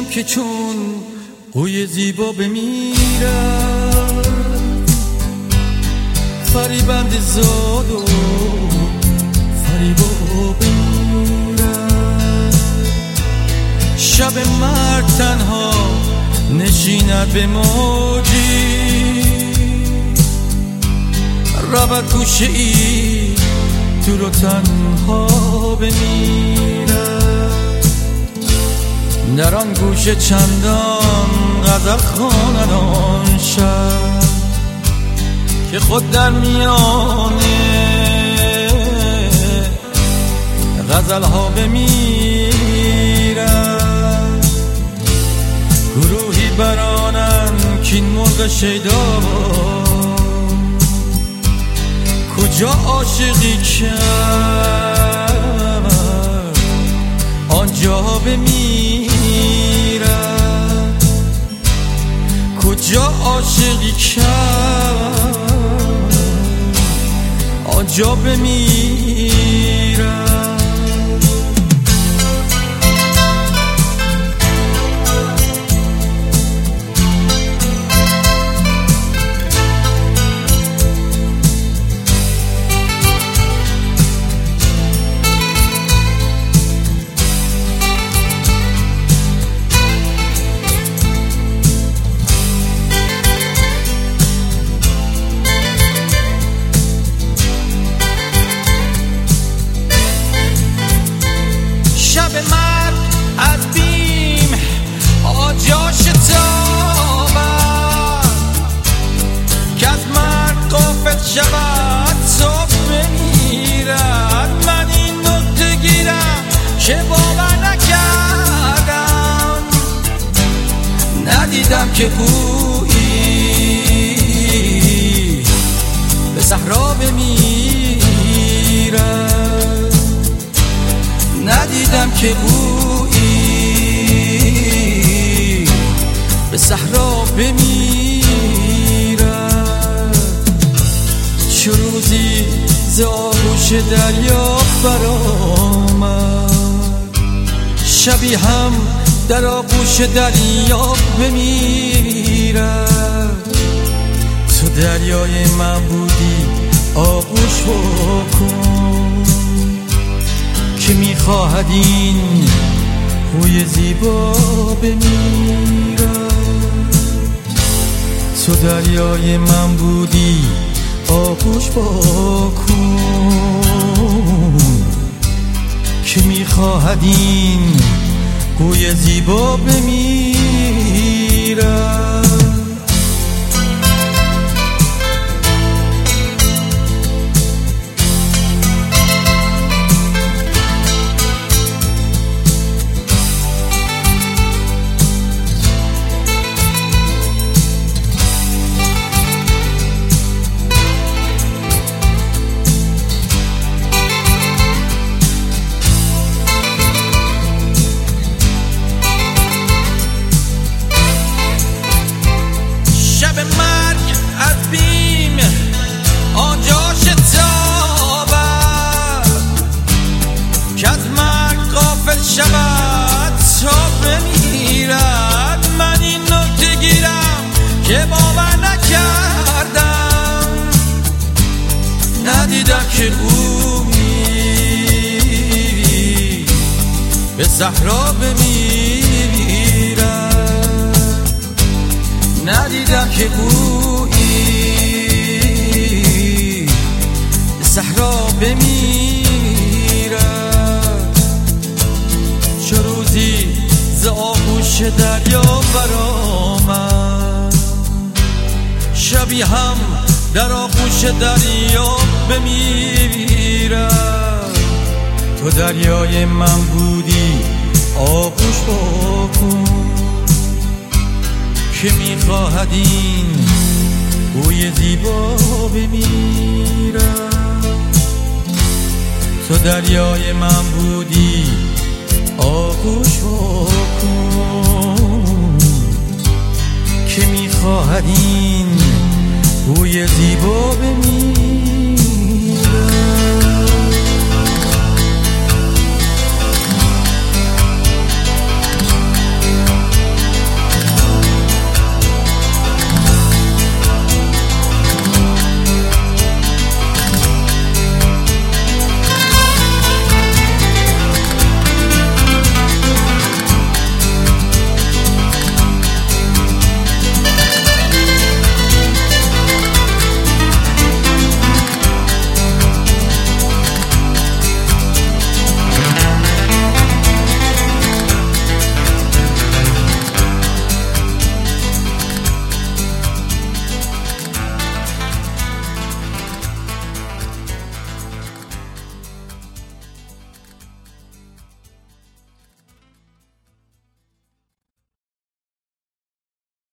که چون قوی زیبا بمیرد فریبند زاد و فریبا بمیرد شب مرد تنها نشیند به موجی رود گوشه ای دور و تنها بمیرد در آن گوشه چندان غزل خواند آن شب که خود در میانه غزل ها بمیرد گروهی برانن کین مرغ شیدا کجا عاشقی کرد آنجا بمیرد کجا عاشقی کرد آنجا بمیرد شود صبح بمیرد من این نکته گیرم که باور نکردم ندیدم که گویی به صحرا بمیرد ندیدم که گویی به صحرا بمیرد چه روزی ز آغوش دریا برآمد شبی هم در آغوش دریا بمیرد تو دریای من بودی آغوش بکن که میخواهد این خوی زیبا بمیرد تو دریای من بودی آغوش بکن که میخواهد این قوی زیبا بمیرد شود تا بمیرد من این نکته گیرم که باور نکردم ندیدم که گویی به صحرا بمیرد ندیدم که گویی به صحرا بمیرد چه روزی ز آغوش دریا برآمد شبی هم در آغوش دریا بمیرد تو دریای من بودی آغوش بکن که میخواهد این بوی زیبا بمیرد تو دریای من بودی آغوش بکن که میخواهد این بوی زیبا بمیرد